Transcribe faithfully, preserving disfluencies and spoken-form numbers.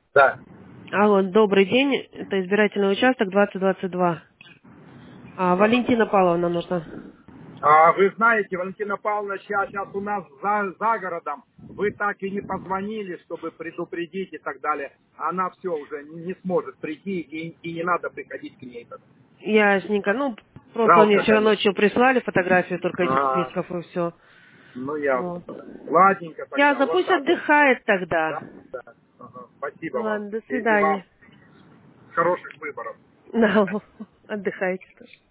Да. Алло, добрый день. Это избирательный участок двадцать двадцать два. А, Ага. Валентина Павловна нужна. А вы знаете, Валентина Павловна сейчас, сейчас у нас за, за городом. Вы так и не позвонили, чтобы предупредить и так далее. Она все уже не, не сможет прийти, и, и не надо приходить к ней. Ясненько. Ну, просто мне Жалко, вчера конечно. ночью прислали фотографию только этих А, списков и все. ну ясно. Вот. Ладненько тогда, Ясно, вот пусть так вот. отдыхает тогда. Да, да. Ага. Спасибо вам. Ладно, до И, и вам свидания. хороших выборов. Да, отдыхайте тоже.